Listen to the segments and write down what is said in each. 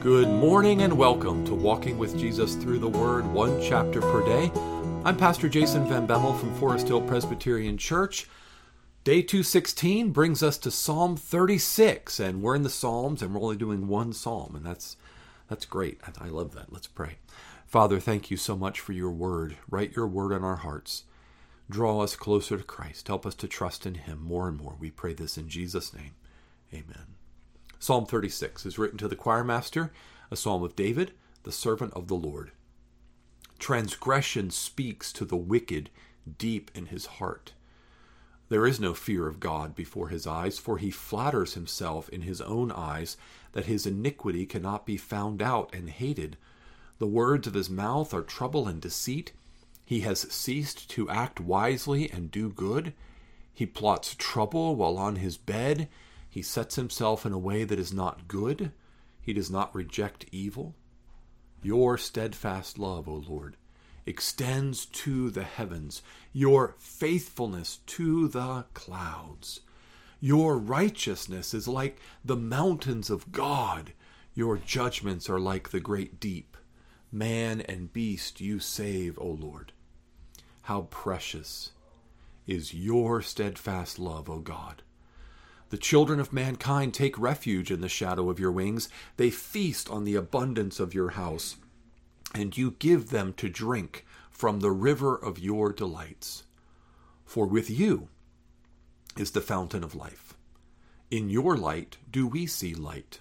Good morning and welcome to Walking with Jesus Through the Word, one chapter per day. I'm Pastor Jason Van Bemmel from Forest Hill Presbyterian Church. Day 216 brings us to Psalm 36, and we're in the Psalms, and we're only doing one psalm, and that's great. I love that. Let's pray. Father, thank you so much for your word. Write your word on our hearts. Draw us closer to Christ. Help us to trust in him more and more. We pray this in Jesus' name. Amen. Psalm 36 is written to the choir master, a psalm of David, the servant of the Lord. Transgression speaks to the wicked deep in his heart. There is no fear of God before his eyes, for he flatters himself in his own eyes that his iniquity cannot be found out and hated. The words of his mouth are trouble and deceit. He has ceased to act wisely and do good. He plots trouble while on his bed. He sets himself in a way that is not good. He does not reject evil. Your steadfast love, O Lord, extends to the heavens, your faithfulness to the clouds. Your righteousness is like the mountains of God. Your judgments are like the great deep. Man and beast you save, O Lord. How precious is your steadfast love, O God. The children of mankind take refuge in the shadow of your wings. They feast on the abundance of your house, and you give them to drink from the river of your delights. For with you is the fountain of life. In your light do we see light.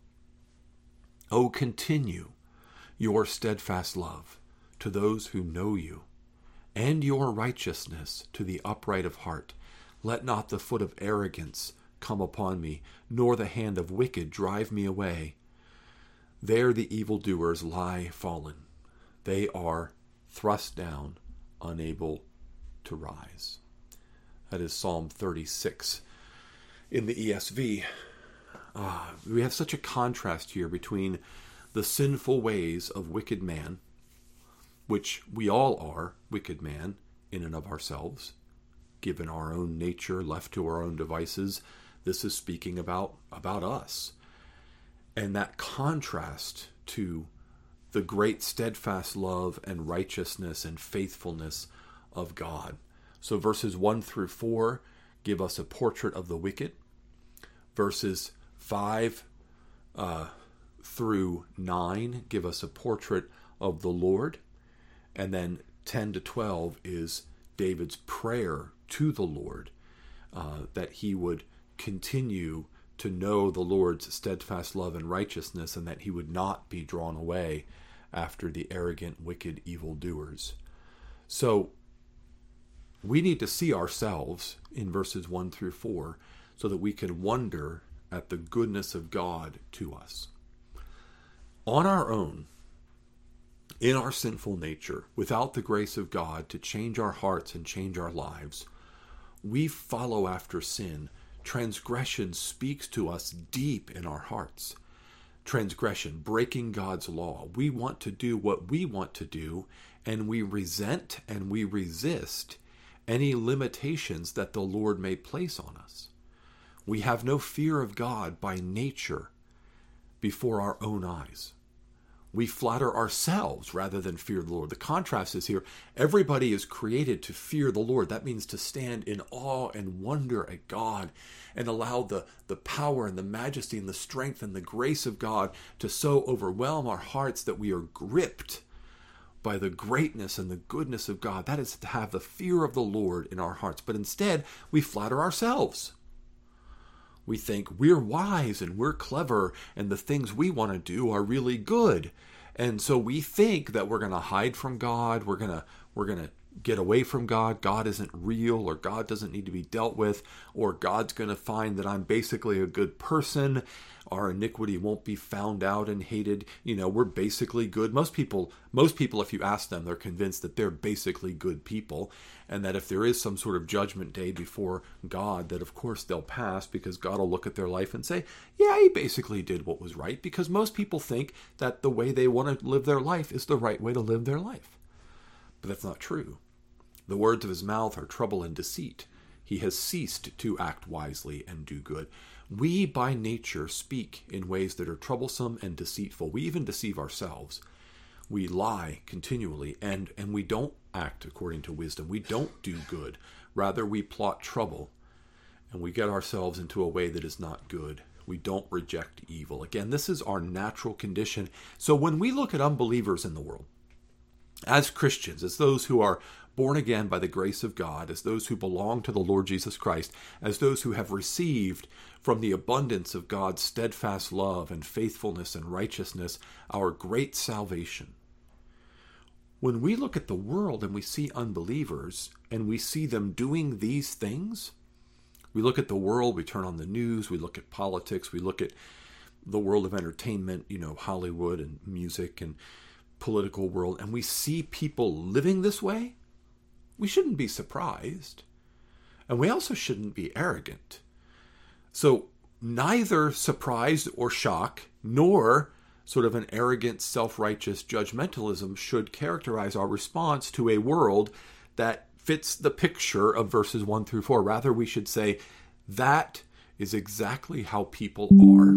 O continue your steadfast love to those who know you, and your righteousness to the upright of heart. Let not the foot of arrogance come upon me, nor the hand of wicked drive me away. There the evildoers lie fallen. They are thrust down, unable to rise. That is Psalm 36 in the ESV. We have such a contrast here between the sinful ways of wicked man, which we all are wicked man in and of ourselves, given our own nature, left to our own devices. This is speaking about us. And that contrast to the great steadfast love and righteousness and faithfulness of God. So verses 1 through 4 give us a portrait of the wicked. Verses 5 through 9 give us a portrait of the Lord. And then 10 to 12 is David's prayer to the Lord, that he would continue to know the Lord's steadfast love and righteousness, and that he would not be drawn away after the arrogant, wicked evildoers. So we need to see ourselves in verses 1 through 4 so that we can wonder at the goodness of God to us. On our own, in our sinful nature, without the grace of God to change our hearts and change our lives, we follow after sin. Transgression speaks to us deep in our hearts. Transgression, breaking God's law. We want to do what we want to do, and we resent and we resist any limitations that the Lord may place on us. We have no fear of God by nature before our own eyes. We flatter ourselves rather than fear the Lord. The contrast is here. Everybody is created to fear the Lord. That means to stand in awe and wonder at God and allow the power and the majesty and the strength and the grace of God to so overwhelm our hearts that we are gripped by the greatness and the goodness of God. That is to have the fear of the Lord in our hearts. But instead, we flatter ourselves. We think we're wise and we're clever and the things we want to do are really good. And so we think that we're going to hide from God, we're going to get away from God, God isn't real, or God doesn't need to be dealt with, or God's going to find that I'm basically a good person, our iniquity won't be found out and hated. We're basically good. Most people, if you ask them, they're convinced that they're basically good people, and that if there is some sort of judgment day before God, that of course they'll pass, because God will look at their life and say, yeah, he basically did what was right, because most people think that the way they want to live their life is the right way to live their life. But that's not true. The words of his mouth are trouble and deceit. He has ceased to act wisely and do good. We by nature speak in ways that are troublesome and deceitful. We even deceive ourselves. We lie continually, and we don't act according to wisdom. We don't do good. Rather, we plot trouble, and we get ourselves into a way that is not good. We don't reject evil. Again, this is our natural condition. So when we look at unbelievers in the world, as Christians, as those who are born again by the grace of God, as those who belong to the Lord Jesus Christ, as those who have received from the abundance of God's steadfast love and faithfulness and righteousness our great salvation, when we look at the world and we see unbelievers and we see them doing these things, we look at the world, we turn on the news, we look at politics, we look at the world of entertainment, Hollywood and music and political world, and we see people living this way, we shouldn't be surprised. And we also shouldn't be arrogant. So neither surprise or shock, nor sort of an arrogant, self-righteous judgmentalism should characterize our response to a world that fits the picture of verses 1 through 4. Rather, we should say, that is exactly how people are,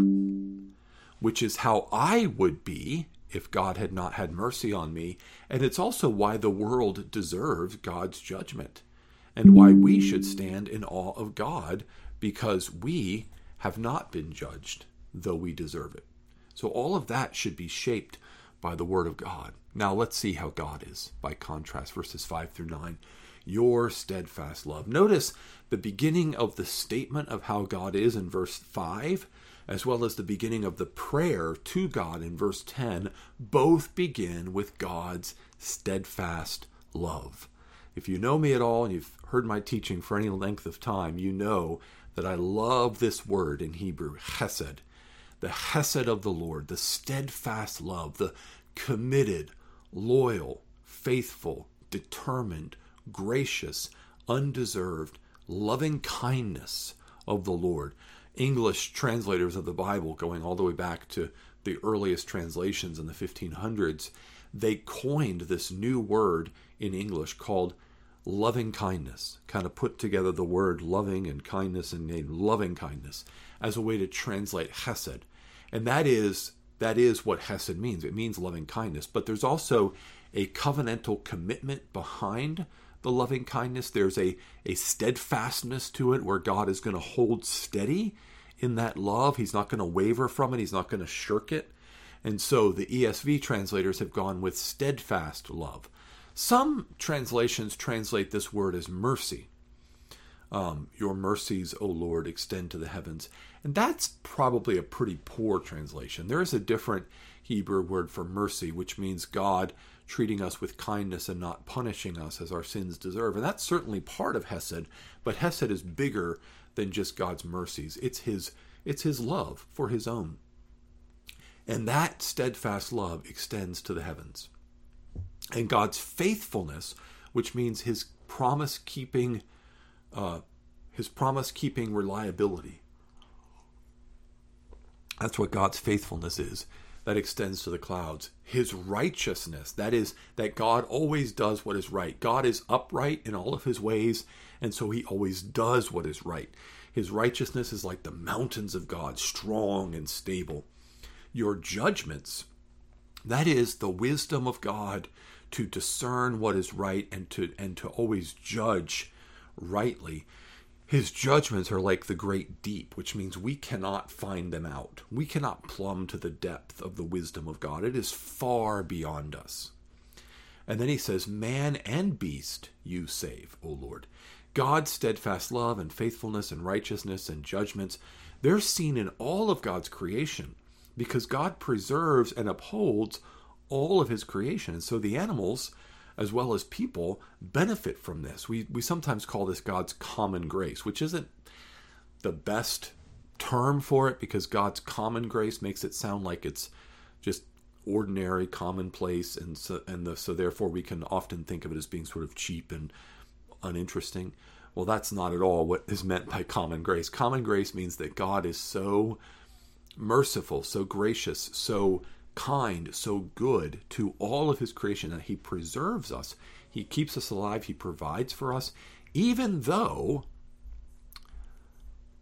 which is how I would be if God had not had mercy on me. And it's also why the world deserves God's judgment, and why we should stand in awe of God, because we have not been judged, though we deserve it. So all of that should be shaped by the Word of God. Now let's see how God is, by contrast, verses 5 through 9. Your steadfast love. Notice the beginning of the statement of how God is in verse 5, as well as the beginning of the prayer to God in verse 10, both begin with God's steadfast love. If you know me at all and you've heard my teaching for any length of time, you know that I love this word in Hebrew, chesed. The chesed of the Lord, the steadfast love, the committed, loyal, faithful, determined, gracious, undeserved, loving kindness of the Lord. English translators of the Bible, going all the way back to the earliest translations in the 1500s, they coined this new word in English called loving kindness, kind of put together the word loving and kindness and named loving kindness as a way to translate chesed. And that is what chesed means. It means loving kindness. But there's also a covenantal commitment behind the loving kindness. There's a steadfastness to it where God is going to hold steady in that love. He's not going to waver from it. He's not going to shirk it. And so the ESV translators have gone with steadfast love. Some translations translate this word as mercy. Your mercies, O Lord, extend to the heavens. And that's probably a pretty poor translation. There is a different Hebrew word for mercy, which means God treating us with kindness and not punishing us as our sins deserve. And that's certainly part of Hesed, but Hesed is bigger than just God's mercies. It's his love for his own. And that steadfast love extends to the heavens. And God's faithfulness, which means his promise-keeping reliability. That's what God's faithfulness is. That extends to the clouds. His righteousness, that is, that God always does what is right. God is upright in all of his ways, and so he always does what is right. His righteousness is like the mountains of God, strong and stable. Your judgments, that is the wisdom of God to discern what is right and to always judge rightly. His judgments are like the great deep, which means we cannot find them out. We cannot plumb to the depth of the wisdom of God. It is far beyond us. And then he says, man and beast you save, O Lord. God's steadfast love and faithfulness and righteousness and judgments, they're seen in all of God's creation because God preserves and upholds all of his creation. And so the animals, as well as people, benefit from this. We sometimes call this God's common grace, which isn't the best term for it because God's common grace makes it sound like it's just ordinary, commonplace, and so therefore we can often think of it as being sort of cheap and uninteresting. Well, that's not at all what is meant by common grace. Common grace means that God is so merciful, so gracious, so kind, so good to all of his creation that he preserves us. He keeps us alive. He provides for us, even though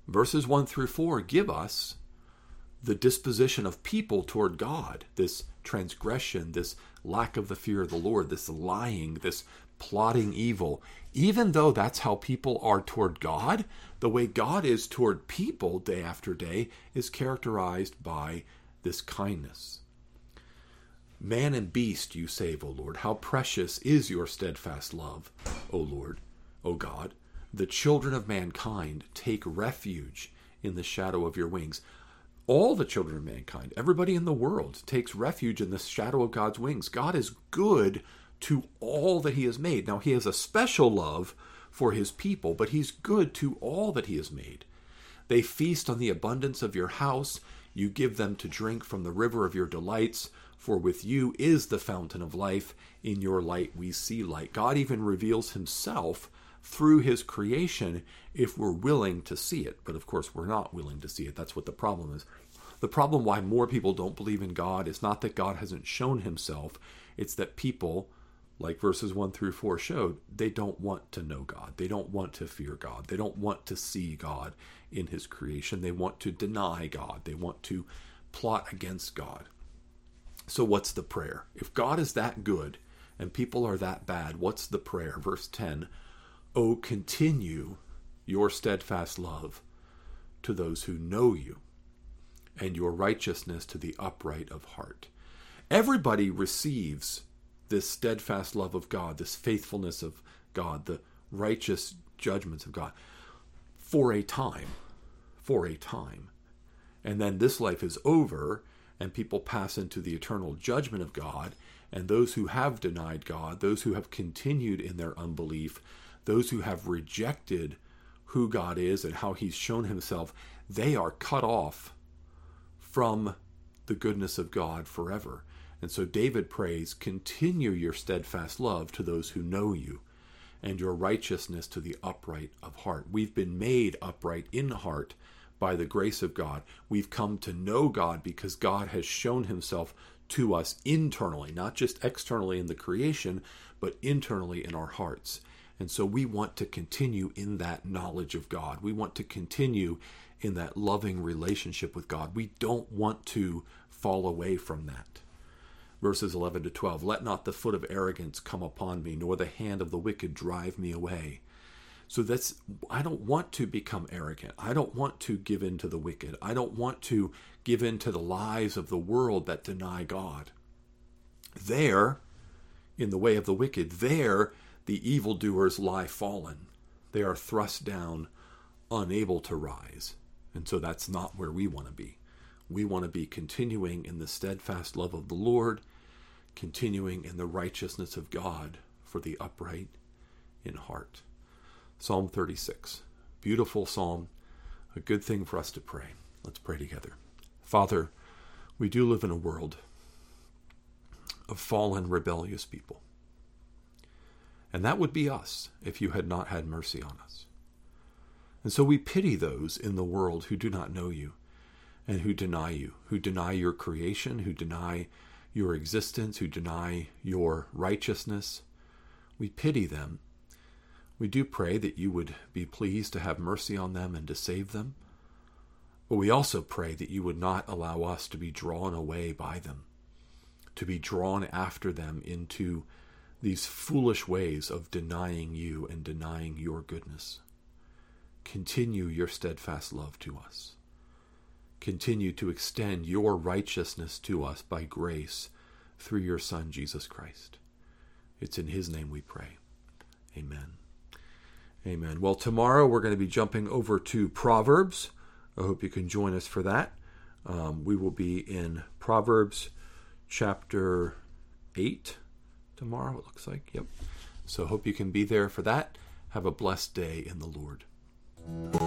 Verses 1 through 4 give us the disposition of people toward God, this transgression, this lack of the fear of the Lord, this lying, this plotting evil. Even though that's how people are toward God, the way God is toward people day after day is characterized by this kindness. Man and beast you save, O Lord. How precious is your steadfast love, O Lord, O God. The children of mankind take refuge in the shadow of your wings. All the children of mankind, everybody in the world, takes refuge in the shadow of God's wings. God is good to all that he has made. Now, he has a special love for his people, but he's good to all that he has made. They feast on the abundance of your house. You give them to drink from the river of your delights. For with you is the fountain of life. In your light we see light. God even reveals himself through his creation if we're willing to see it. But of course, we're not willing to see it. That's what the problem is. The problem why more people don't believe in God is not that God hasn't shown himself. It's that people, like verses 1 through 4 showed, they don't want to know God. They don't want to fear God. They don't want to see God in his creation. They want to deny God. They want to plot against God. So what's the prayer? If God is that good and people are that bad, what's the prayer? Verse 10, "Oh, continue your steadfast love to those who know you, and your righteousness to the upright of heart." Everybody receives this steadfast love of God, this faithfulness of God, the righteous judgments of God for a time. And then this life is over, and people pass into the eternal judgment of God, and those who have denied God, those who have continued in their unbelief, those who have rejected who God is and how he's shown himself, they are cut off from the goodness of God forever. And so David prays, "Continue your steadfast love to those who know you, and your righteousness to the upright of heart." We've been made upright in heart by the grace of God. We've come to know God because God has shown himself to us internally, not just externally in the creation, but internally in our hearts. And so we want to continue in that knowledge of God. We want to continue in that loving relationship with God. We don't want to fall away from that. Verses 11 to 12, "Let not the foot of arrogance come upon me, nor the hand of the wicked drive me away." So I don't want to become arrogant. I don't want to give in to the wicked. I don't want to give in to the lies of the world that deny God. There, in the way of the wicked, there the evildoers lie fallen. They are thrust down, unable to rise. And so that's not where we want to be. We want to be continuing in the steadfast love of the Lord, continuing in the righteousness of God for the upright in heart. Psalm 36, beautiful psalm, a good thing for us to pray. Let's pray together. Father, we do live in a world of fallen, rebellious people. And that would be us if you had not had mercy on us. And so we pity those in the world who do not know you and who deny you, who deny your creation, who deny your existence, who deny your righteousness. We pity them. We do pray that you would be pleased to have mercy on them and to save them. But we also pray that you would not allow us to be drawn away by them, to be drawn after them into these foolish ways of denying you and denying your goodness. Continue your steadfast love to us. Continue to extend your righteousness to us by grace through your Son, Jesus Christ. It's in his name we pray. Amen. Amen. Well, tomorrow we're going to be jumping over to Proverbs. I hope you can join us for that. We will be in Proverbs chapter 8 tomorrow, it looks like. Yep. So hope you can be there for that. Have a blessed day in the Lord.